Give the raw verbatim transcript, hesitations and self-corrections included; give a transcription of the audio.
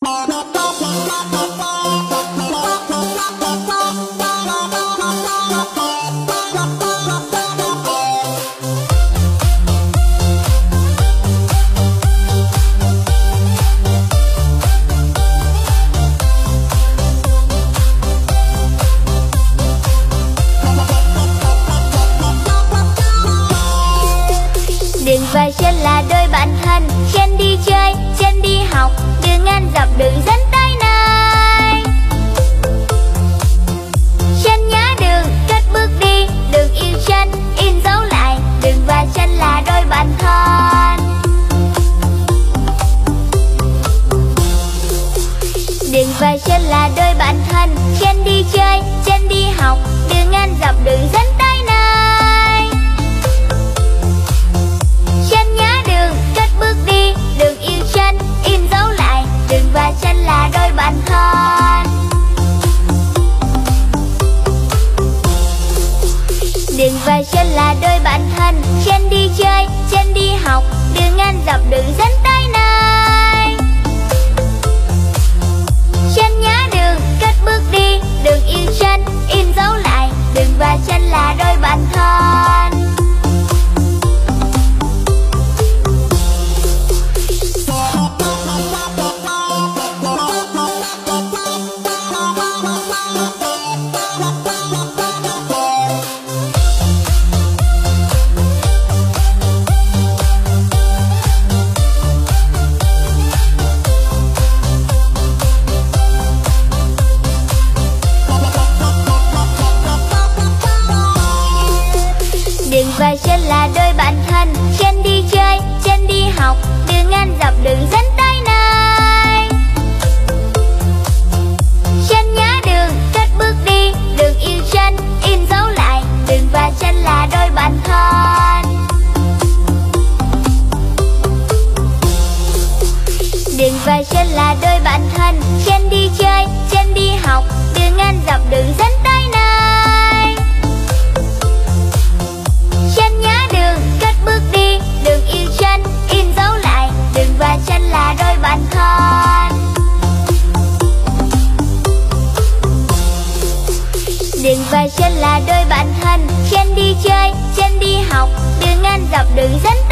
Đường và Sơn là đôi bạn thân, Sơn đi chơi, Sơn đi học, đường ngang dọc đường dẫn tới nơi. Sơn nhớ đường, cất bước đi, đường yêu Sơn, in dấu lại. Đường và Sơn là đôi bạn thân. Đường và Sơn là đôi bạn thân, Sơn đi chơi, Sơn đi học, đường ngang dọc đường dẫn tới nơi. Sơn nhớ đường, cất bước đi, đường yêu Sơn, in dấu lại. Đường và Sơn là đôi bạn thân. Đường và Sơn là đôi bạn thân, Sơn đi chơi, Sơn đi học, đường ngang dọc đường dẫn tới nơi. Sơn nhớ đường, cất bước đi, đường yêu Sơn, in dấu lại. Đường và Sơn là đôi bạn thân. Đường và Sơn là đôi bạn thân, Sơn đi chơi, Sơn đi học, đường ngang dọc đường dẫn tới nơi. Sơn nhớ đường, cất bước đi, đường yêu Sơn, in dấu lại. Đường và Sơn là đôi bạn thân. Đường và Sơn là đôi bạn thân, Sơn đi chơi, Sơn đi học, đường ngang dọc đường dẫn tới nơi. Sơn nhớ đường, cất bước đi, đường yêu Sơn, in dấu lại. Đường và Sơn là đôi bạn thân. Đường và Sơn là đôi bạn thân, Sơn đi chơi, Sơn đi học, đường ngang dọc đường dẫn